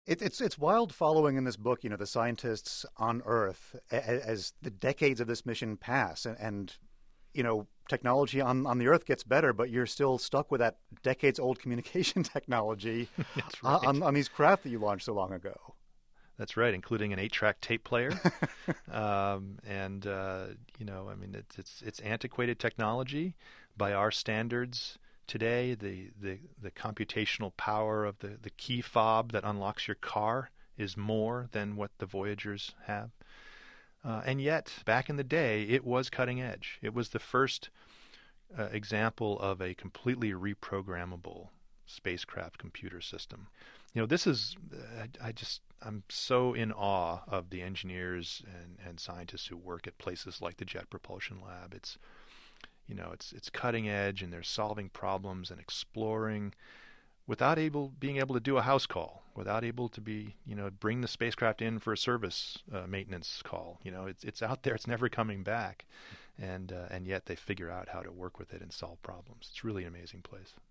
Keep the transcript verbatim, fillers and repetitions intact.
It, it's it's wild following in this book, you know, the scientists on Earth a, as the decades of this mission pass, and, and you know, technology on, on the Earth gets better, but you're still stuck with that decades old communication technology That's uh, right. on on these craft that you launched so long ago. That's right, including an eight-track tape player. Um, and uh, you know, I mean, it's, it's it's antiquated technology by our standards today. The the the computational power of the the key fob that unlocks your car is more than what the Voyagers have. Uh, and yet, back in the day, it was cutting edge. It was the first uh, example of a completely reprogrammable spacecraft computer system. You know, this is, I, I just, I'm so in awe of the engineers and, and scientists who work at places like the Jet Propulsion Lab. It's, you know, it's it's cutting edge, and they're solving problems and exploring without able being able to do a house call, without able to be, you know, bring the spacecraft in for a service uh, maintenance call. You know, it's it's out there, it's never coming back, and uh, and yet they figure out how to work with it and solve problems. It's really an amazing place.